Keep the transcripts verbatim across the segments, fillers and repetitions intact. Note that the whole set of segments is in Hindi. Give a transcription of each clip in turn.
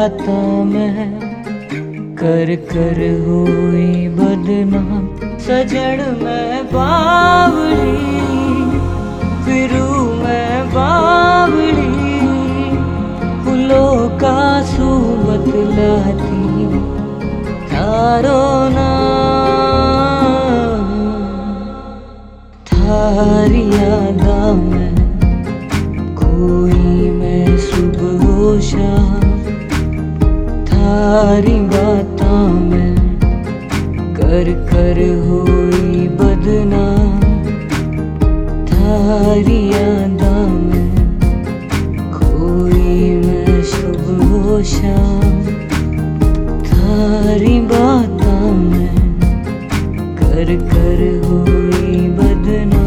बातों में कर कर हुई बदनाम। सजड़ में बावली फिरू में बावली, फूलों का सू बतलाती थारो नाम। थारी यादा में कोई मैं सुबह हो शाम, थारी बातों में कर कर हुई बदनाम। थारी यादा में कोई मैं सुबह हो शाम, थारी बातों में कर कर हुई बदनाम।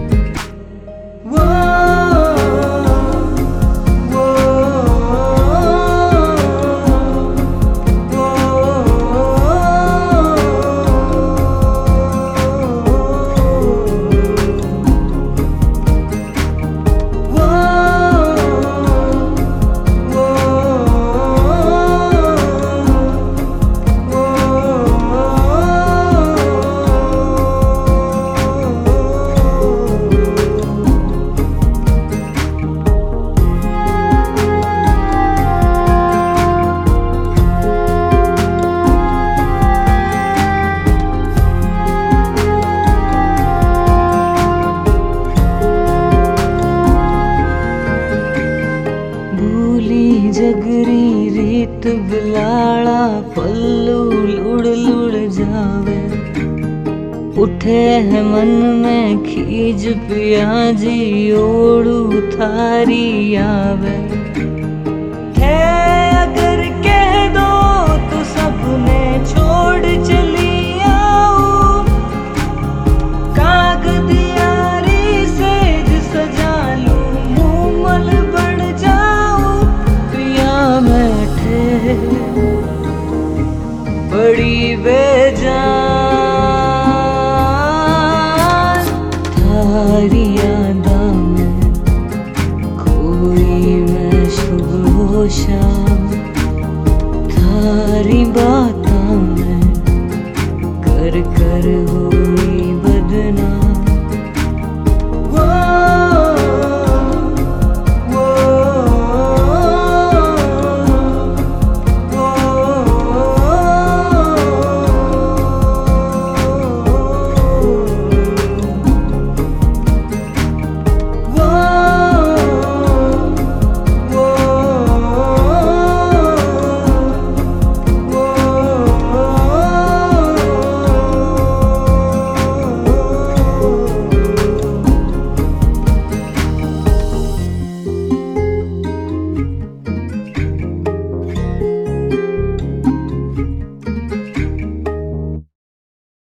जगरी रीत बिलाड़ा पल्लू लुड़ लुड़ जावे। उठे है मन में खीज पियाजी ओड़ू थारी आवे। है अगर कह दो तो सबने छोड़ चली आऊं, कागज यारी सेज सजा लूं मूमल बन जाऊं। बैठे बड़ी बेजान थारी यादा में कोई मैं सुबह हो शाम, थारी बातों में कर कर हुई बदनाम।